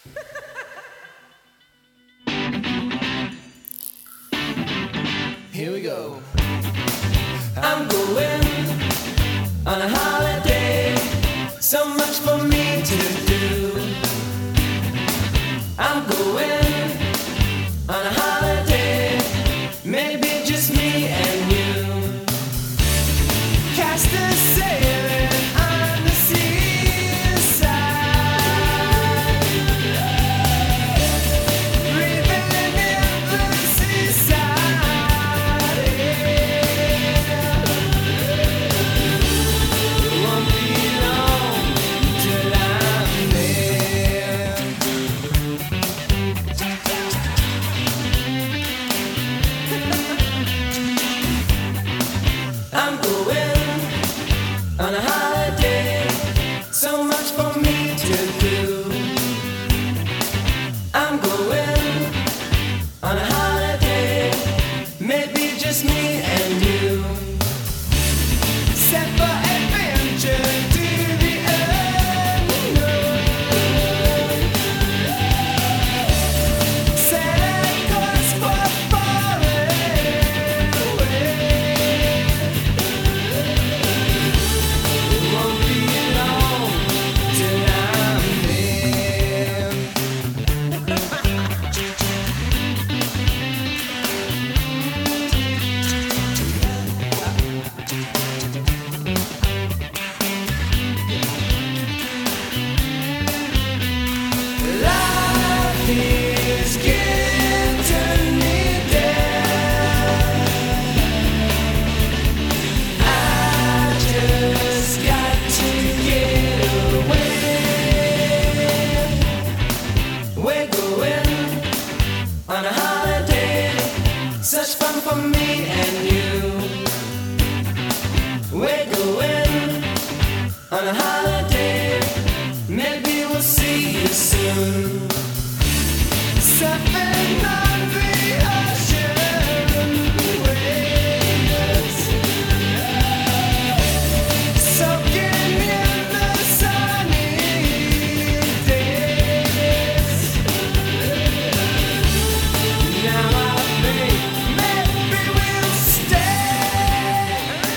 Here we go. I'm going on a holiday, so much for me to do. I'm going on a holiday, maybe just me and you. Cast a sail on the seaside, breathing in the seaside air. Won't be long till I'm there. I'm going on a holiday, so much for me to do. I'm going on a holiday, maybe just me and you. Set for adventure to the unknown. Set a course for foreign away. Won't be long till I'm there. Life is getting me down. I just got to get away. We're going on a holiday, such fun for me and you. We're going on a holiday, maybe we'll see you soon. Surfing on the ocean waves, soaking in the sunny days. Now I think maybe we'll stay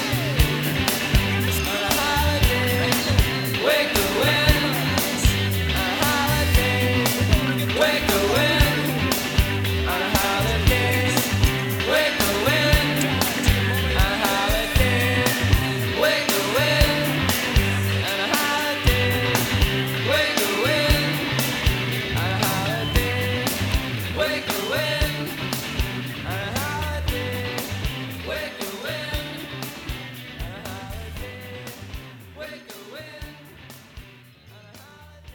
on a holiday. We're going on a holiday. We're going on a holiday. We're going on a holiday. We're going on a holiday. We're going on a holiday. We're going on a holiday. We're going on a holiday. We're going on a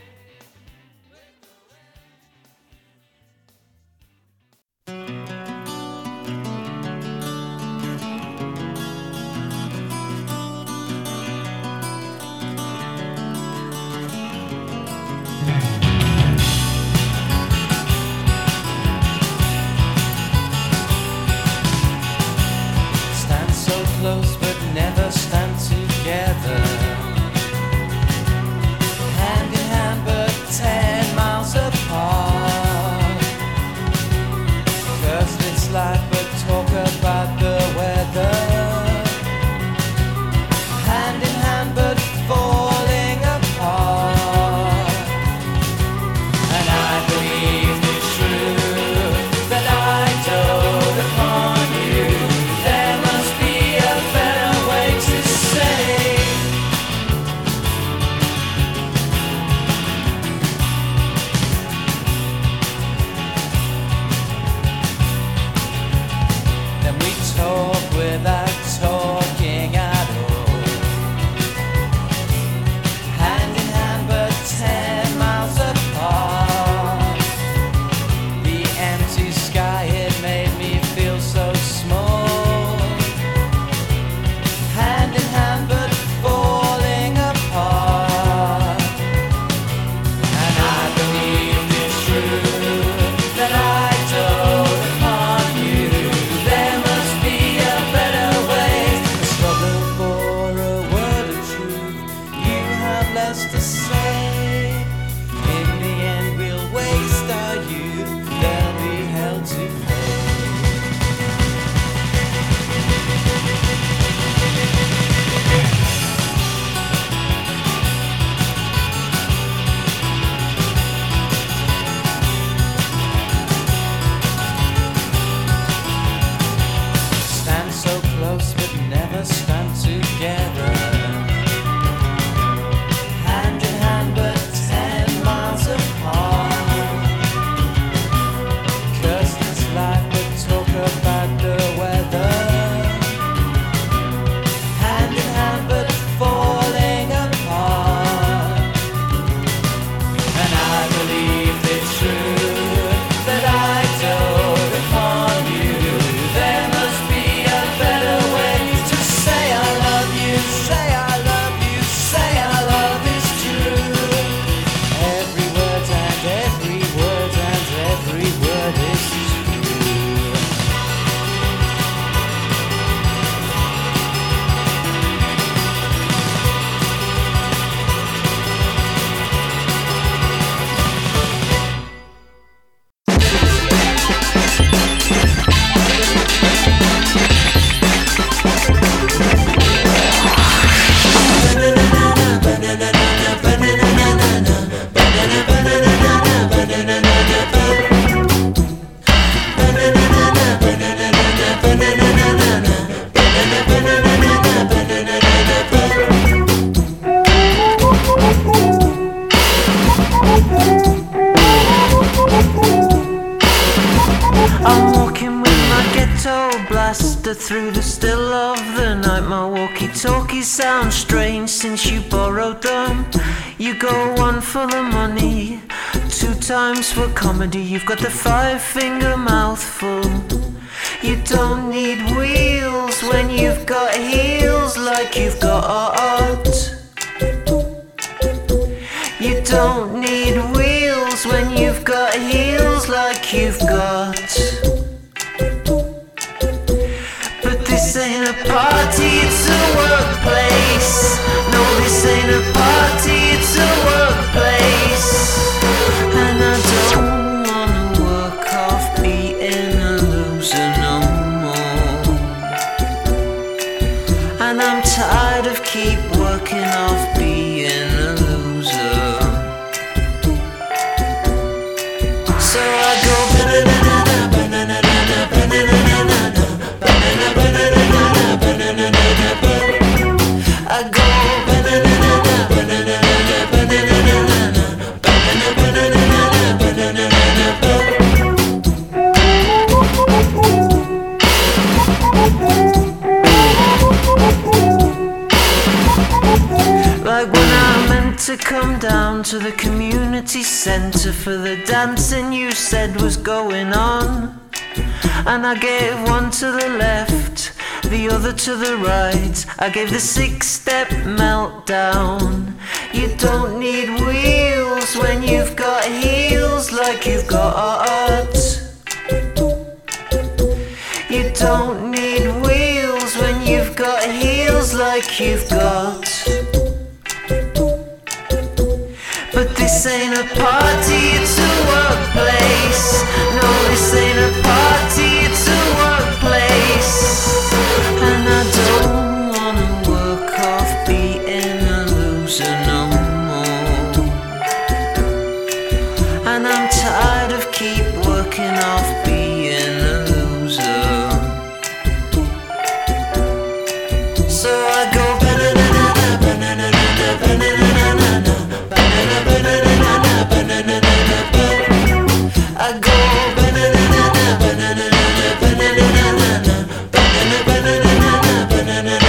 Stand so close but never stand together. Hand in hand but 10 miles apart. Curse this life but talk about the weather. Hand in hand but falling apart. And I believe it's true that I told upon you. There must be a better way to say. Then we talk without talking at all. Hand in hand but 10 miles apart. The empty sky, it made me feel so small. Hand in hand but falling apart. And I believe it's true that I told upon you. There must be a better way. A struggle for a word of truth. You have less to say. In the end we'll wait through the still of the night. My walkie-talkies sound strange since you borrowed them. You go one for the money, 2 times for comedy. You've got the 5-finger mouthful. You don't need wheels when you've got heels like you've got art. You don't need wheels when you've got heels like you've got. But this ain't a party, it's a workplace. No, this ain't a party, it's a workplace. And I don't wanna work off being a loser no more. And I'm tired of keep working off being a loser. So I go banana, banana, banana, banana, banana, banana, banana, banana, I go banana, banana, banana, banana, banana, banana, like when I meant to come down to the community centre for the dancing you said was going on, and I gave one to the left, the other to the right. I gave the 6-step meltdown. You don't need wheels when you've got heels like you've got art. You don't need wheels when you've got heels like you've got. But this ain't a party, it's a workplace. No, this ain't a party, it's a workplace. And I don't wanna work off being a loser no more. And I'm tired of keep working off being a loser. So I go banana, banana, banana, banana. I go banana, banana, banana, banana, banana, banana,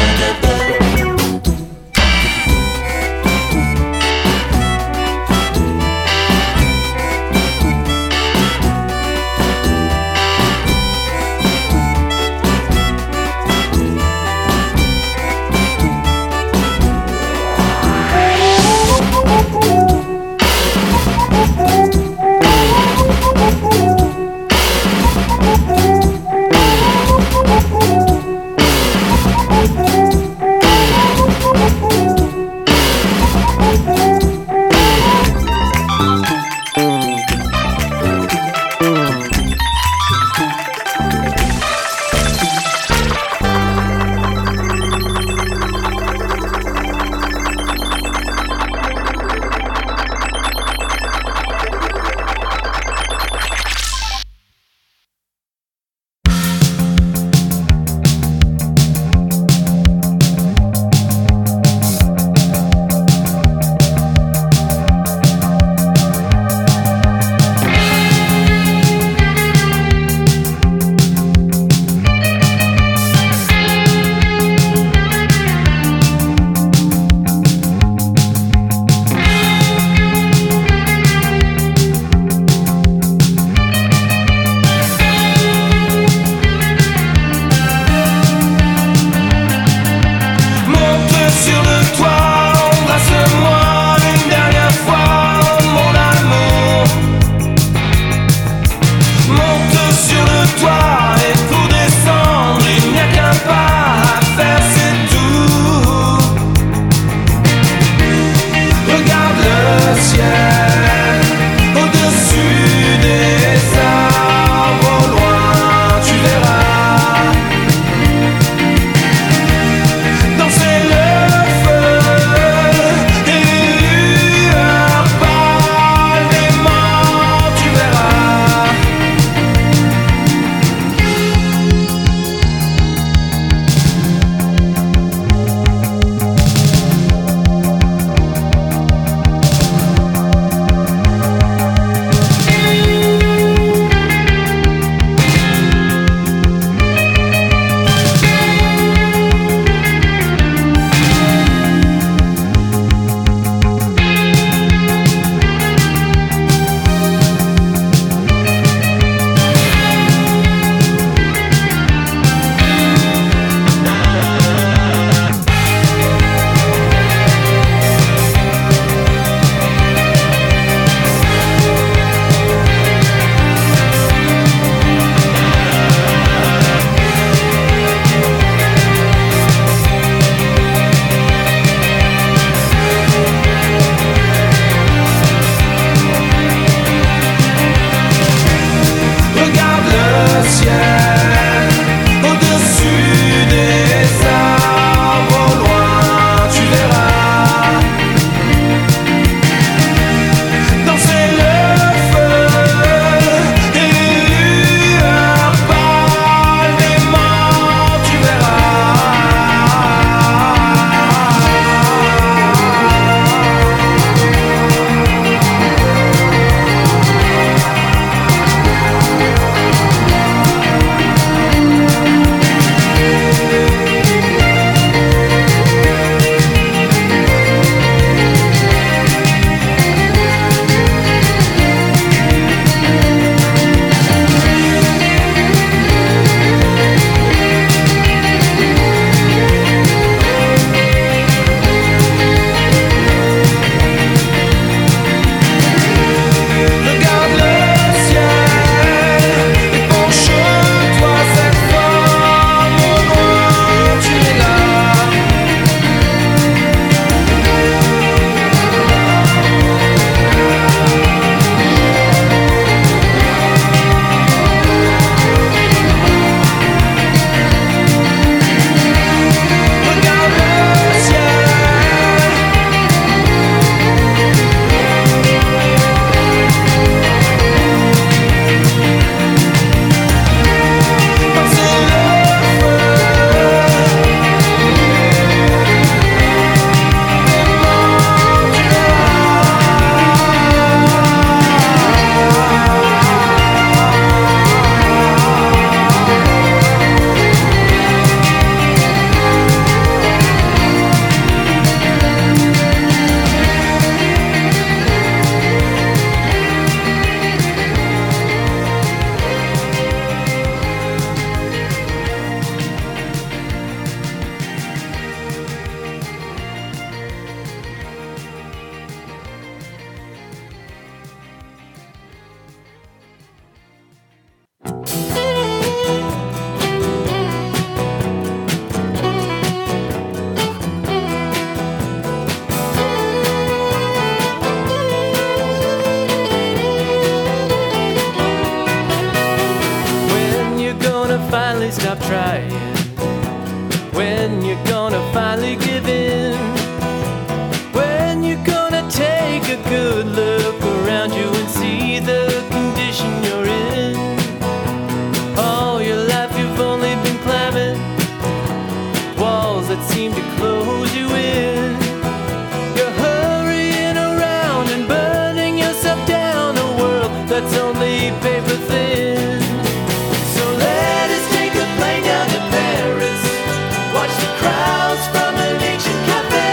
crying. When you're gonna finally give in? When you're gonna take a good look around you and see the condition you're in? All your life you've only been climbing walls that seem to close you in. You're hurrying around and burning yourself down a world that's only paper thin. So let us take a plane down to Paris, watch the crowds from an ancient cafe.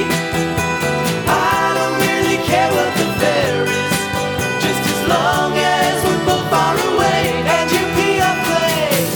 I don't really care what the fare is, just as long as we're both far away and you be a place.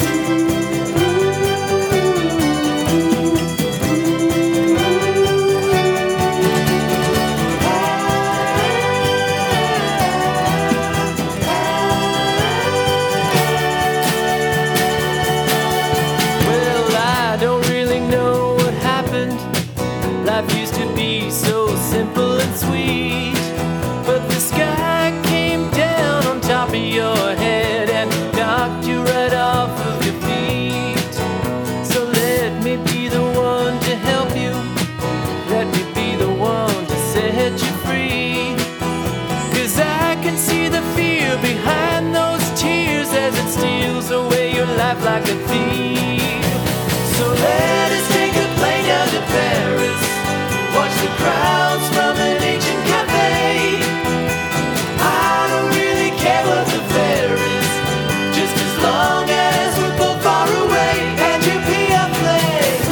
Well, I don't really know what happened. Life used to be so simple and sweet, but the sky came down on top of your head and knocked you right off of your feet. So let me be the one to help you, let me be the one to set you free. 'Cause I can see the fear behind those tears as it steals away your life like a thief. So let us take a plane down to Paris, watch the crowds from an ancient cafe. I don't really care what the fare is, just as long as we're both far away and you be a place.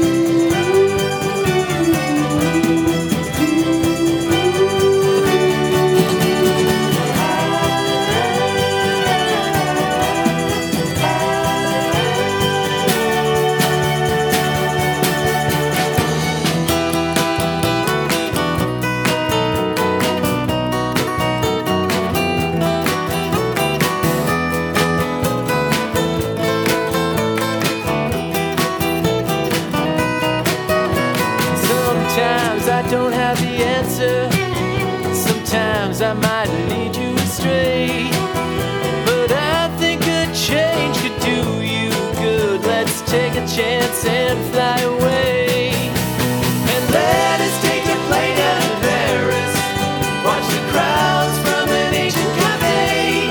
Sometimes I don't have the answer, sometimes I might lead you astray, but I think a change could do you good. Let's take a chance and fly away. And let us take a plane out of Paris, watch the crowds from an ancient cafe.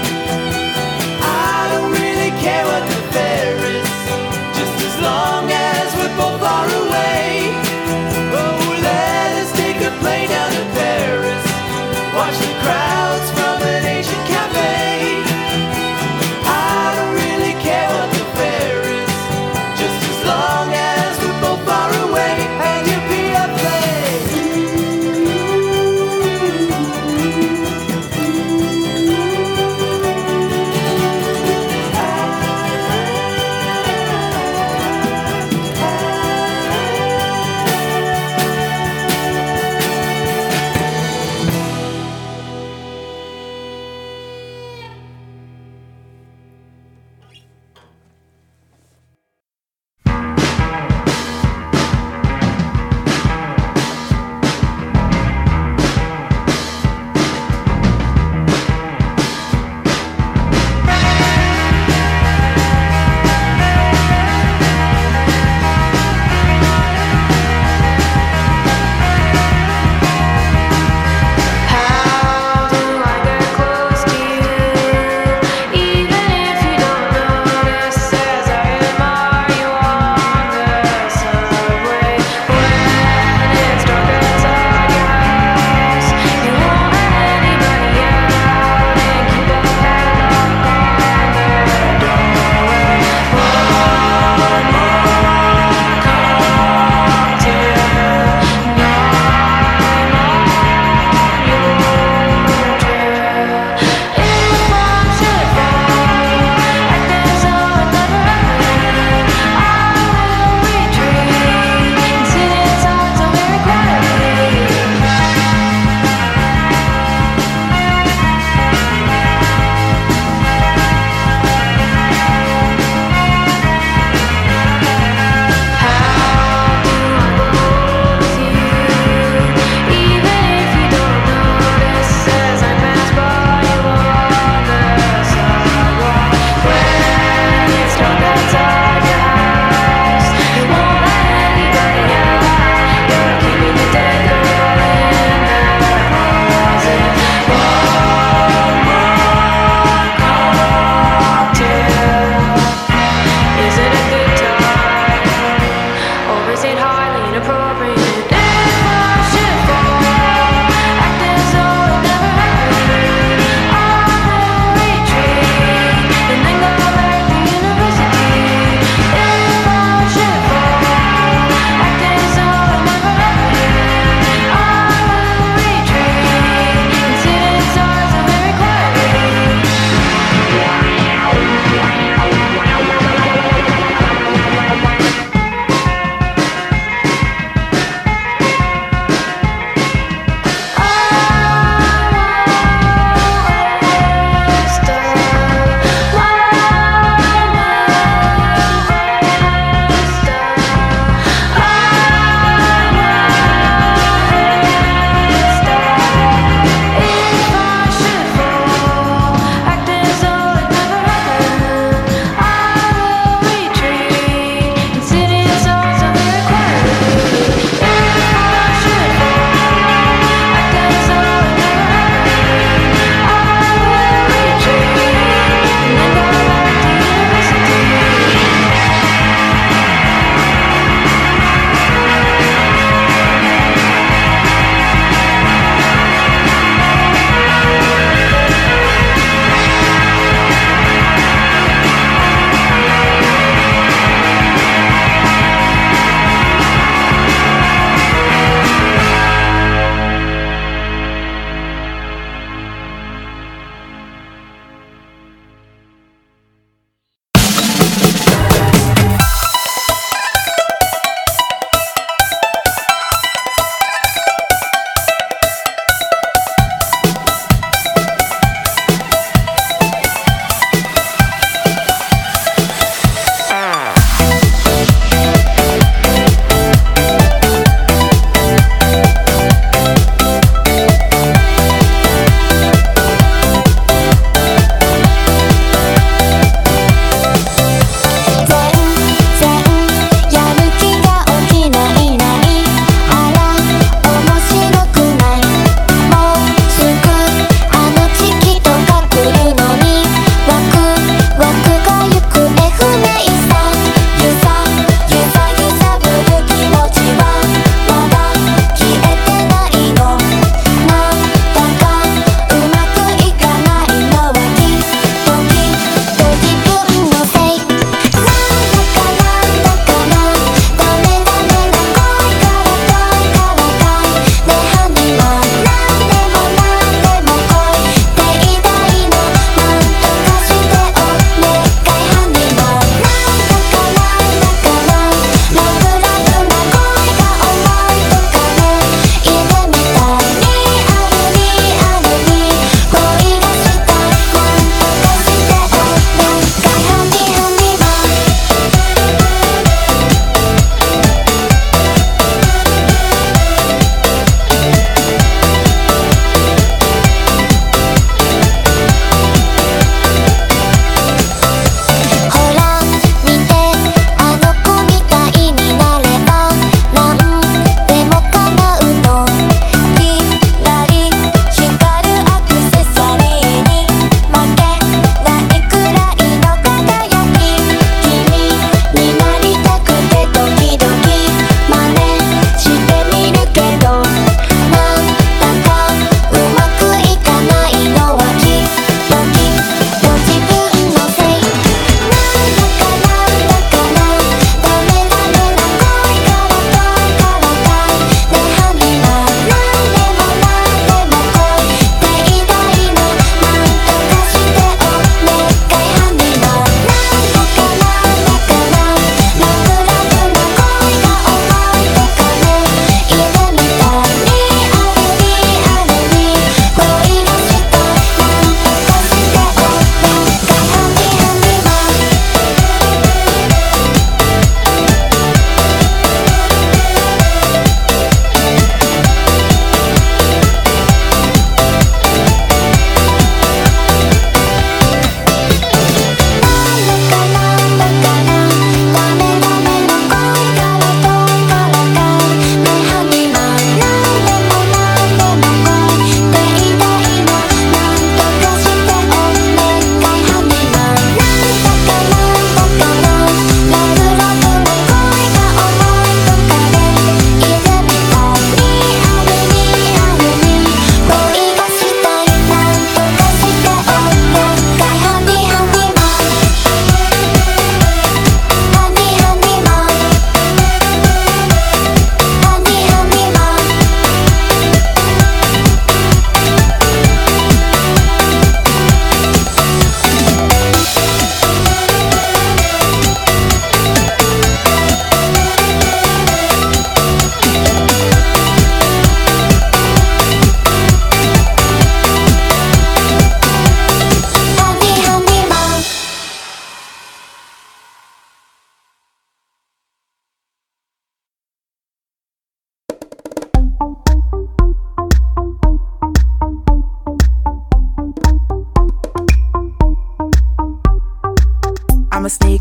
I don't really care what the fare is, just as long as we're both far away. Oh, let us take a plane down to Paris, watch the crowds from an ancient cafe. I don't really care what the fare is, just as long as we're both far away.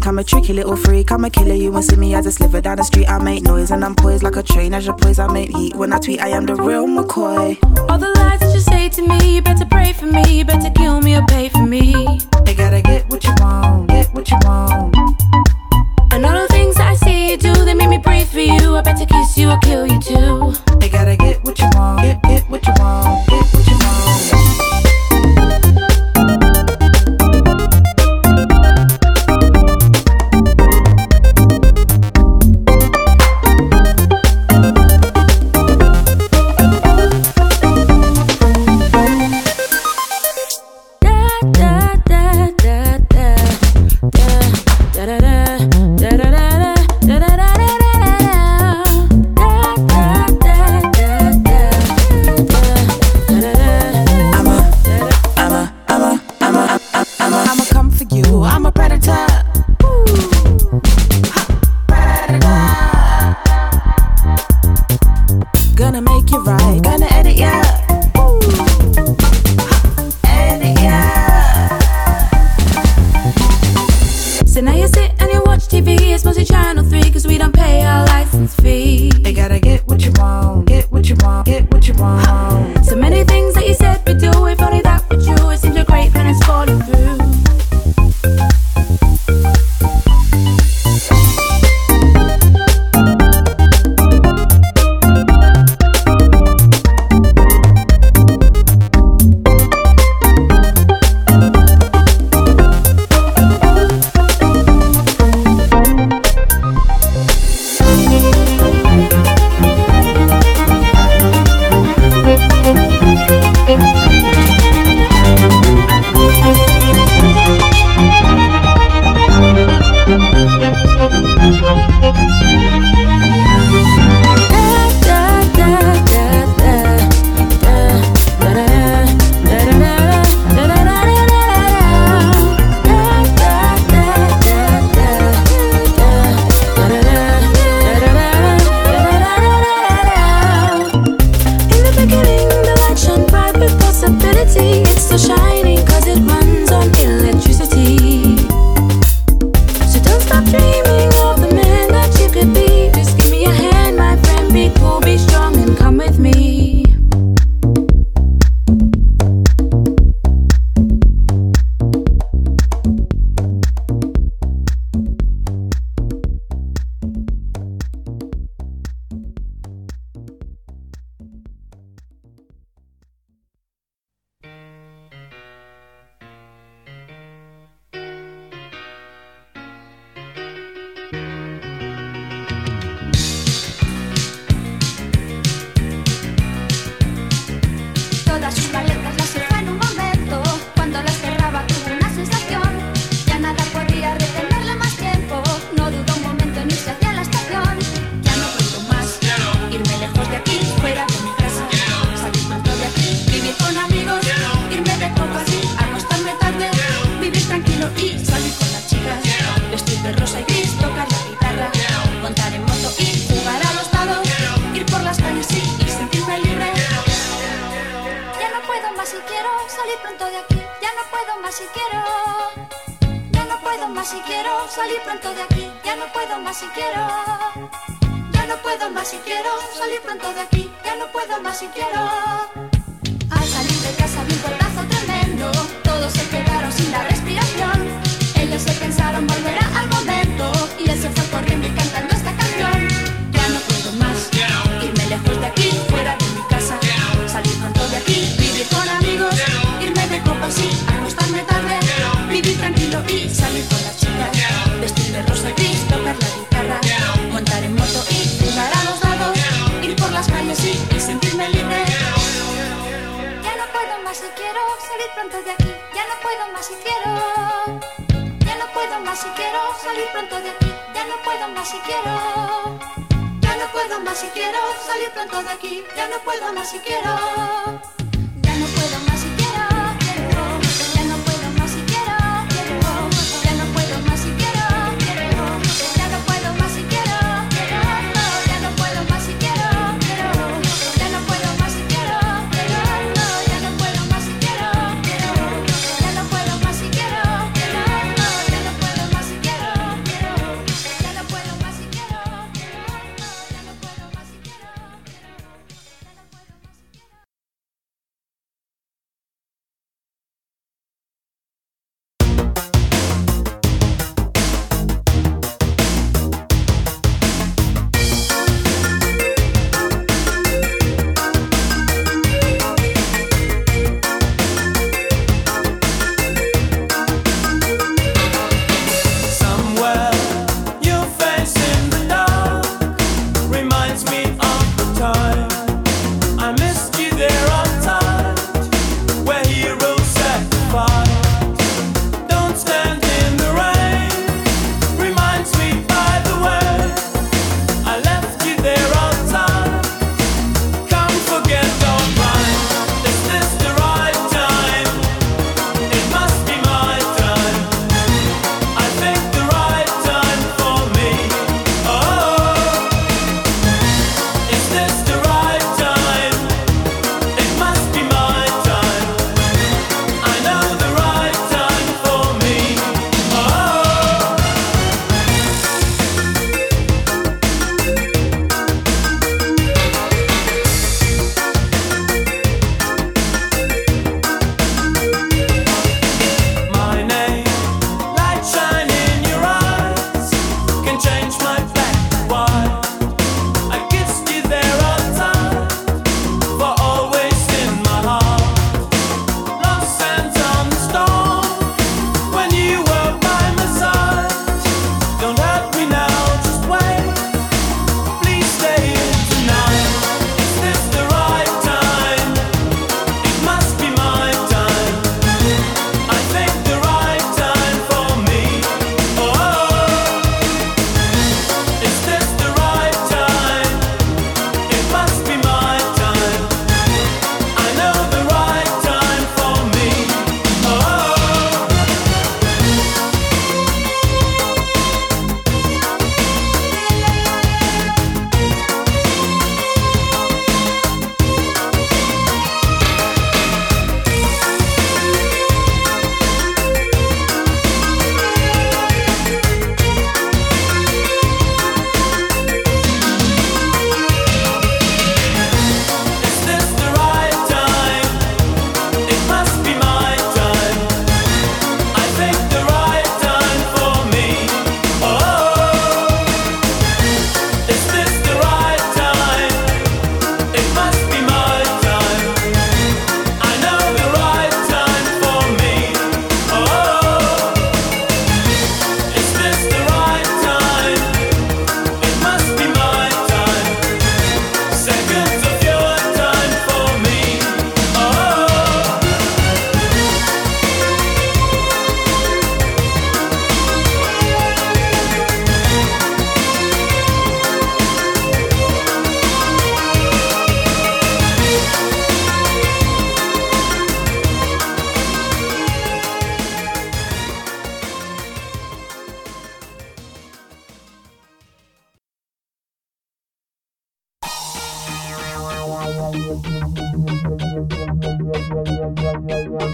weak. I'm a tricky little freak. I'm a killer. You won't see me as I sliver down the street. I make noise and I'm poised like a train. As your poise, I make heat. When I tweet, I am the real McCoy. All the lies that you say to me, you better pray for me. You better kill me or pay for me. You gotta get what you want, get what you want. And all the things that I see you do, they make me breathe for you. I better kiss you or kill you too. You gotta get what you want, get what you want, get what you want.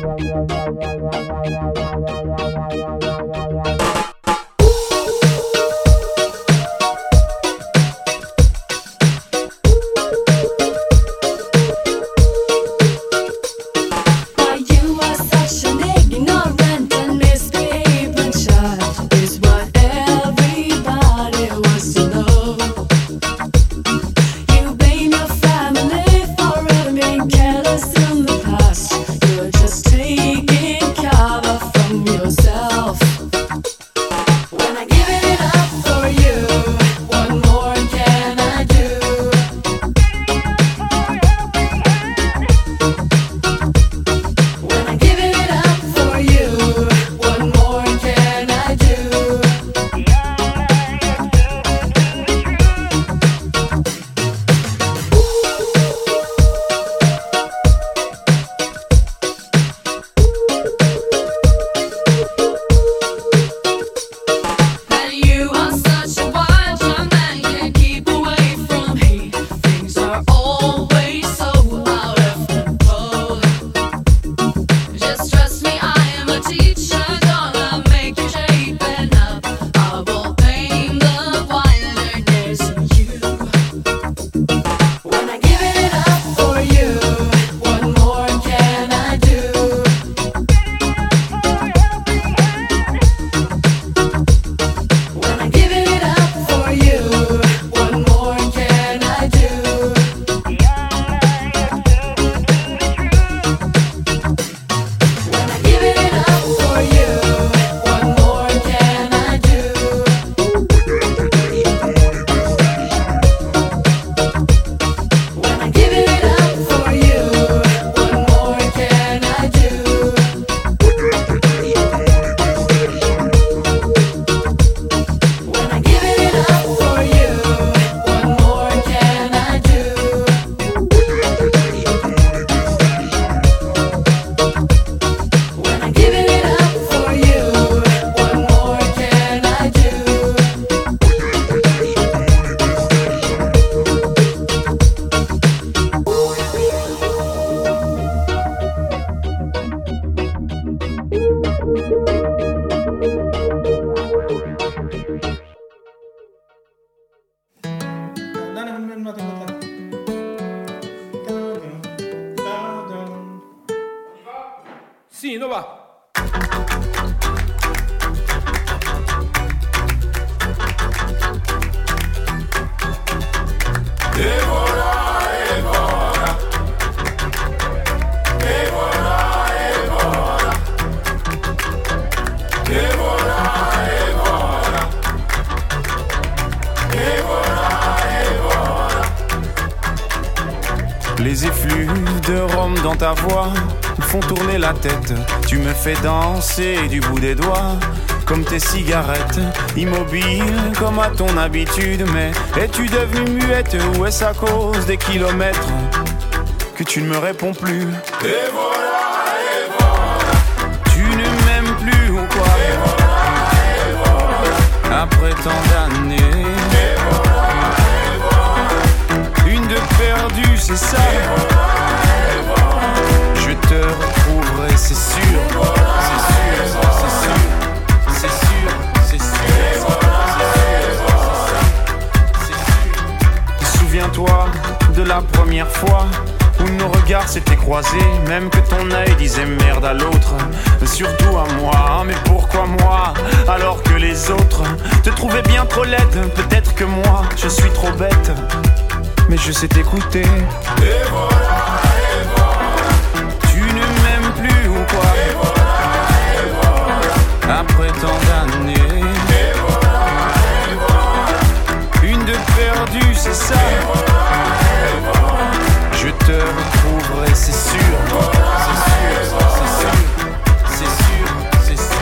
Sì, dove va? Les effluves de rhum dans ta voix me font tourner la tête. Tu me fais danser du bout des doigts, comme tes cigarettes. Immobile comme à ton habitude, mais es-tu devenue muette ou est-ce à cause des kilomètres que tu ne me réponds plus? Et voilà, tu ne m'aimes plus ou quoi? Après tant d'années, une de perdue, c'est ça. Je te retrouverai, c'est sûr. C'est sûr, c'est sûr. C'est sûr, c'est sûr. C'est sûr. Souviens-toi de la première fois où nos regards s'étaient croisés, même que ton œil disait merde à l'autre, surtout à moi. Mais pourquoi moi, alors que les autres te trouvaient bien trop laide? Peut-être que moi, je suis trop bête, mais je sais t'écouter. Et voilà, tu ne m'aimes plus ou quoi? Et voilà, après tant d'années, une de perdue, c'est ça. Je te retrouverai, c'est sûr. C'est sûr, c'est sûr. C'est sûr, c'est sûr.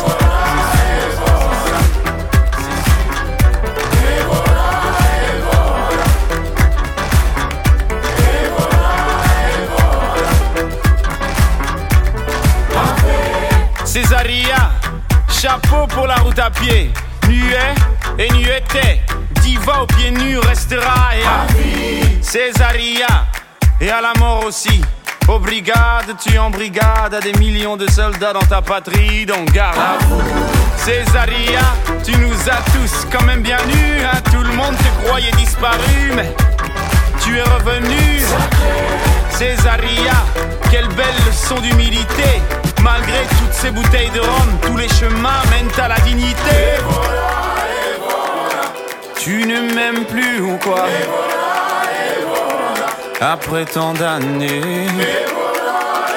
Césaria, chapeau pour la route à pied. Nuet et nueté, diva aux pieds nus restera. Et à Césaria, et à la mort aussi. Aux brigades, tu embrigades à des millions de soldats dans ta patrie, donc garde à vous. Césaria, tu nous as tous quand même bien nus, hein. Tout le monde te croyait disparu, mais tu es revenu. Césaria, quelle belle leçon d'humilité. Malgré toutes ces bouteilles de rhum, tous les chemins mènent à la dignité. Et voilà. Tu ne m'aimes plus ou quoi? Et voilà. Après tant d'années. Et voilà.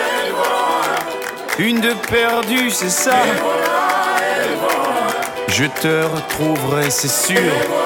Une de perdue, c'est ça. Et voilà. Je te retrouverai, c'est sûr.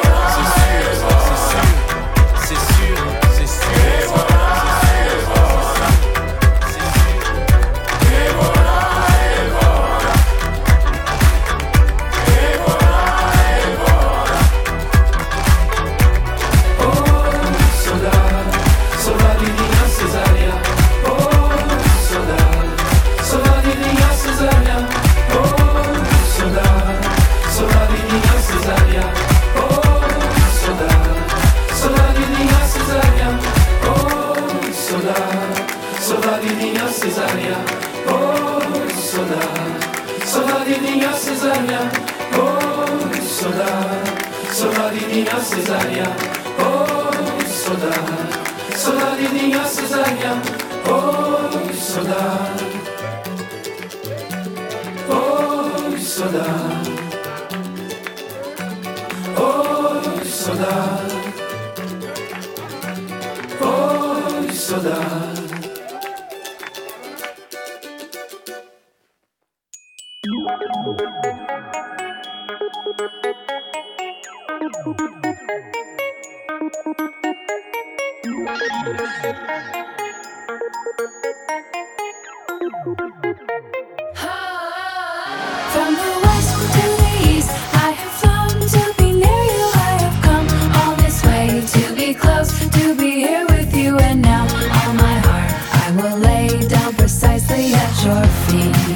From the west to the east, I have flown to be near you. I have come all this way to be close, to be here with you. And now all my heart I will lay down precisely at your feet.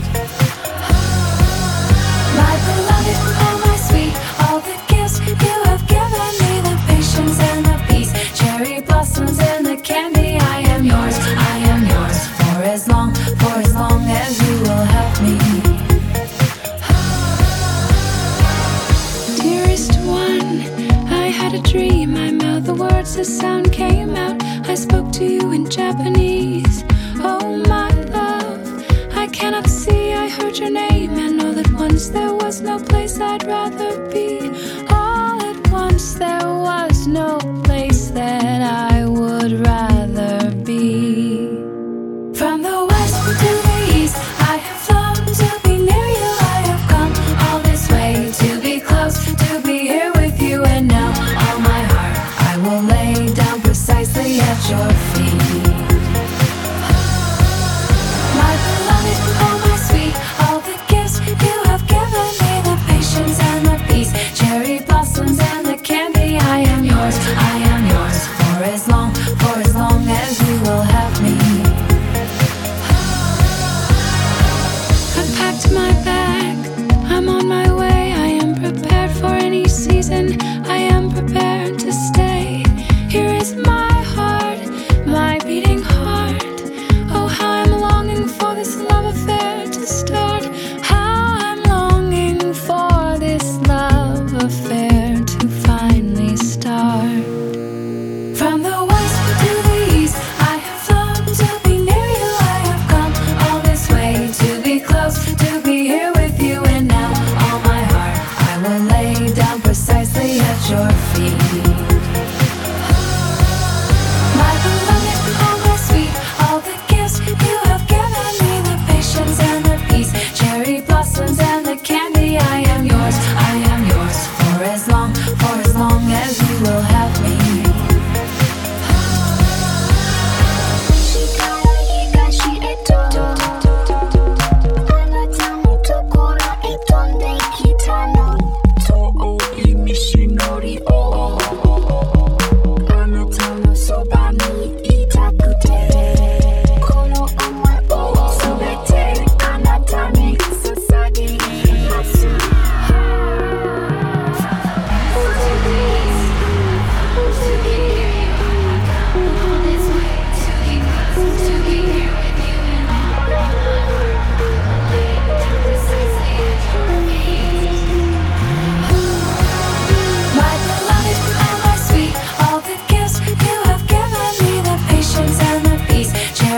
My beloved, oh my sweet, all the gifts you have given me, the patience and the peace, cherry blossoms and the candy. I am yours for as long as you will help me. A dream, I mouthed the words, the sound came out. I spoke to you in Japanese. Oh my love, I cannot see, I heard your name and know that once there was no place I'd rather be. All at once there was no place that I would rather be. From the west to the east, I have flown to be near you. I have come all this way to be close, to be here with you. And now I will lay down precisely at your feet.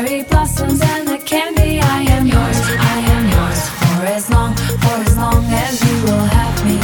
cherry blossoms and the candy. I am yours for as long as you will have me.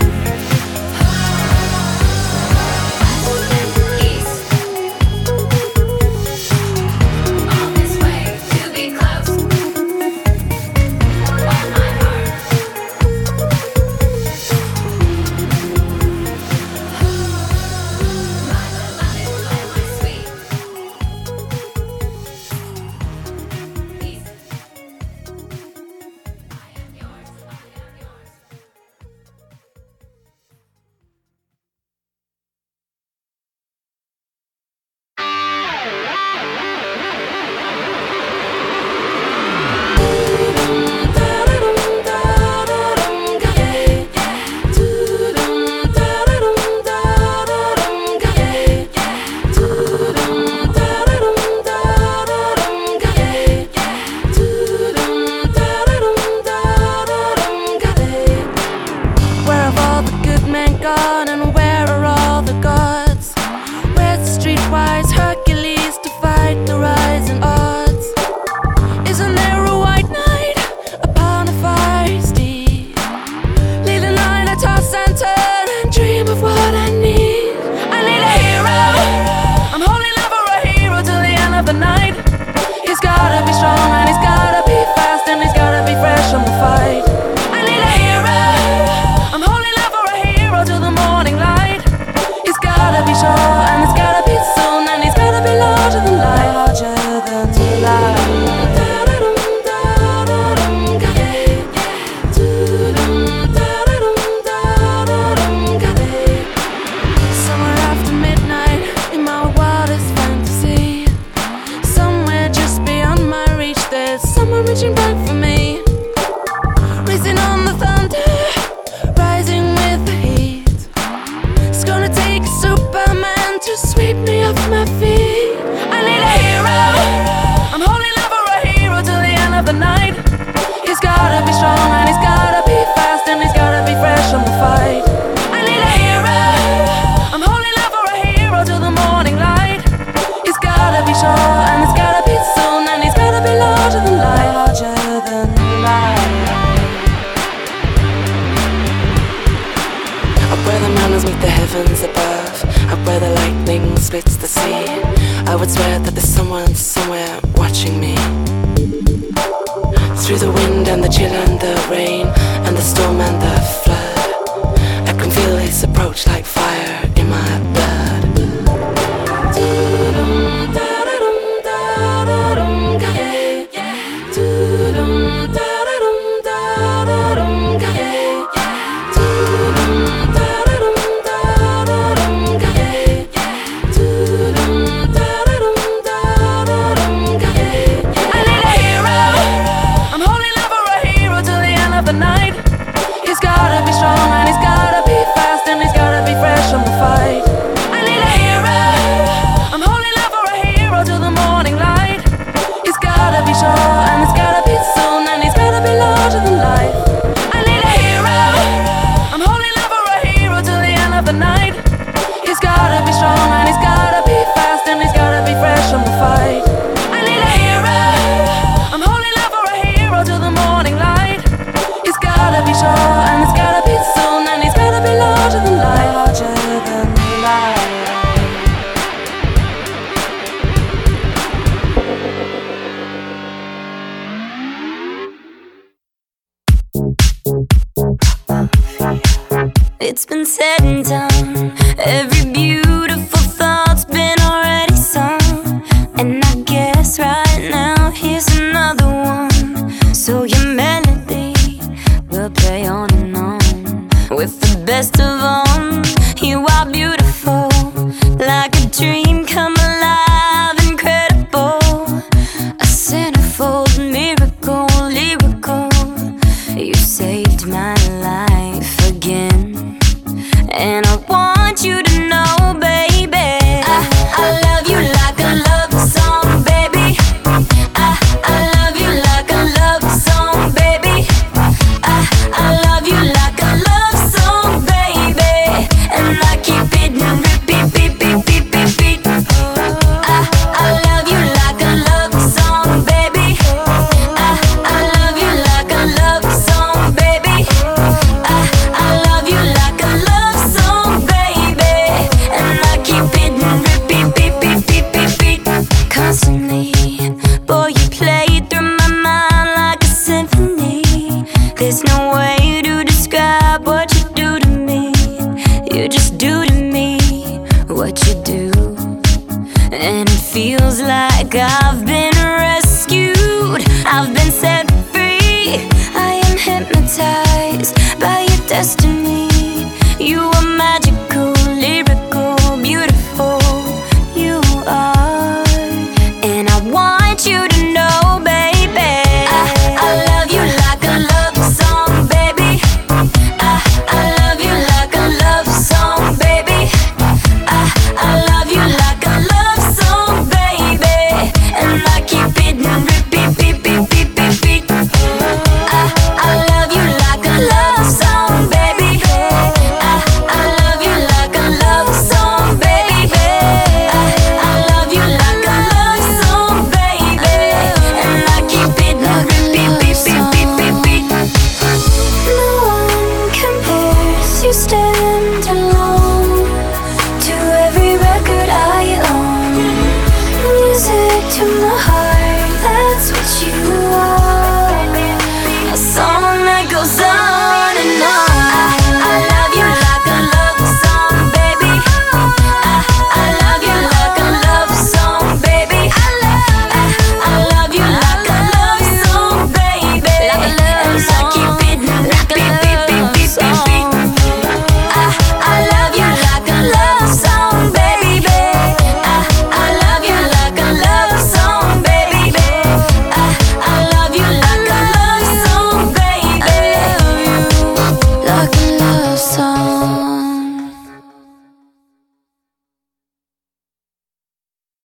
It's been said and done. Every beautiful thought's been already sung. And I guess right now here's another one. So your melody will play on and on with the best of all.